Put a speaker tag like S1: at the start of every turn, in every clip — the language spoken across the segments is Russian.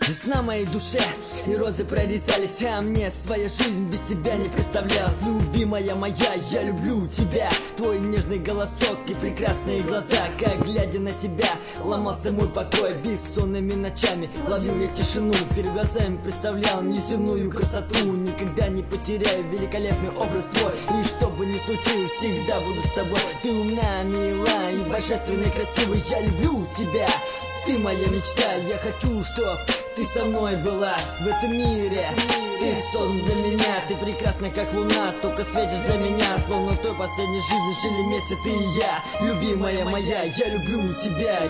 S1: Весна моей душе, и розы прорезались, а мне своя жизнь без тебя не представлялась. Любимая моя, я люблю тебя, твой нежный голосок и прекрасные глаза. Как глядя на тебя, ломался мой покой. Бессонными ночами ловил я тишину, перед глазами представлял неземную красоту. Никогда не потеряю великолепный образ твой, и что бы ни случилось, всегда буду с тобой. Ты умна, мила и божественно красивая, я люблю тебя. Ты моя мечта, я хочу, чтоб ты со мной была в этом мире. Ты сон для меня, ты прекрасна как луна, только светишь для меня, словно той последней жизни жили вместе ты и я. Любимая моя, я люблю тебя,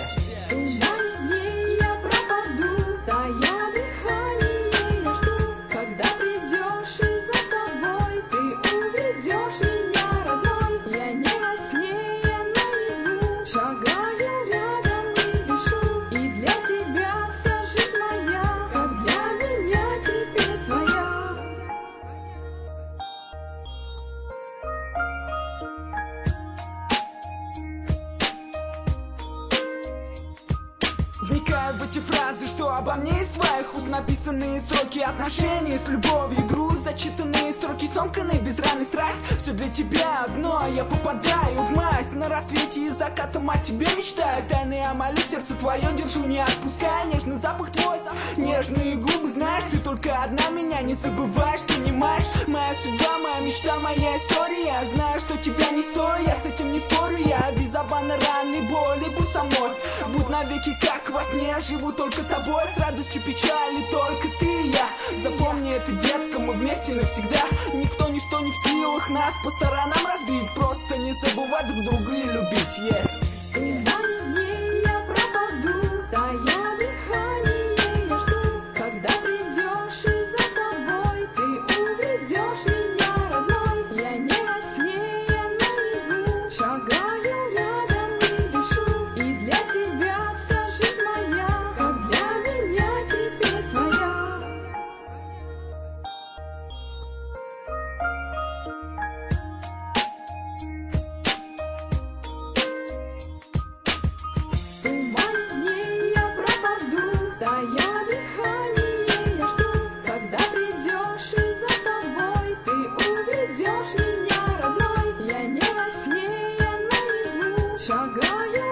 S2: Вникаю в эти фразы, что обо мне из твоих уст написанные строки отношений с любовью, груз, зачитанные строки, сомканные без раны страсть. Все для тебя одно, я попадаю в мазь. На рассвете и закатом о тебе мечтаю. Тайны я молю, сердце твое держу, не отпускай. Нежный запах твой, нежные губы, знаешь, ты только одна, меня не забываешь, понимаешь. Моя судьба, моя мечта, моя история. Я знаю, что тебя не стою, я с этим не спорю. Я без обмана, раны, боли, будь со мной, будь навеки как во сне. Живу только тобой, с радостью, печалью, только ты и я. Запомни это, детка, мы вместе навсегда. Никто, ничто не в силах нас по сторонам разбить. Просто не забывать друг друга и любить,
S3: Шагаю